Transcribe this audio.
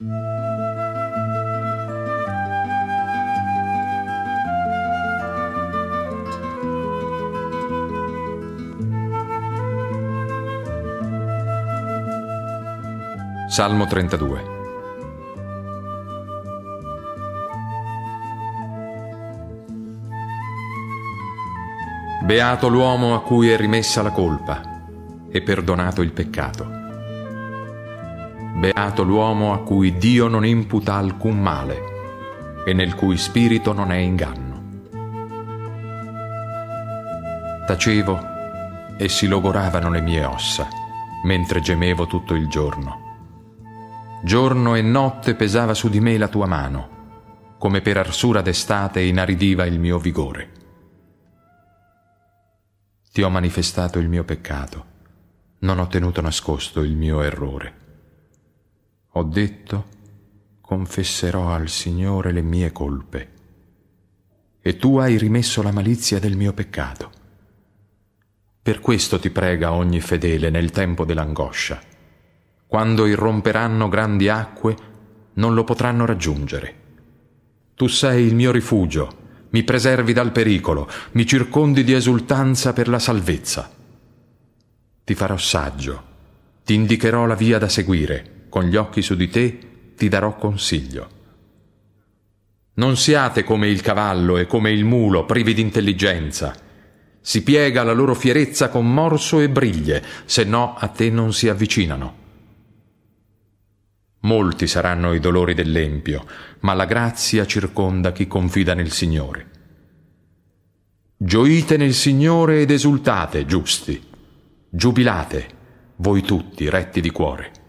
Salmo 32. Beato l'uomo a cui è rimessa la colpa e perdonato il peccato. Beato l'uomo a cui Dio non imputa alcun male e nel cui spirito non è inganno. Tacevo e si logoravano le mie ossa, mentre gemevo tutto il giorno. Giorno e notte pesava su di me la tua mano, come per arsura d'estate inaridiva il mio vigore. Ti ho manifestato il mio peccato, non ho tenuto nascosto il mio errore. Ho detto, confesserò al Signore le mie colpe, e tu hai rimesso la malizia del mio peccato. Per questo ti prega ogni fedele nel tempo dell'angoscia. Quando irromperanno grandi acque, non lo potranno raggiungere. Tu sei il mio rifugio, mi preservi dal pericolo, mi circondi di esultanza per la salvezza. Ti farò saggio, ti indicherò la via da seguire, con gli occhi su di te ti darò consiglio. Non siate come il cavallo e come il mulo, privi di intelligenza. Si piega la loro fierezza con morso e briglie, se no a te non si avvicinano. Molti saranno i dolori dell'empio, ma la grazia circonda chi confida nel Signore. Gioite nel Signore ed esultate, giusti. Giubilate, voi tutti retti di cuore.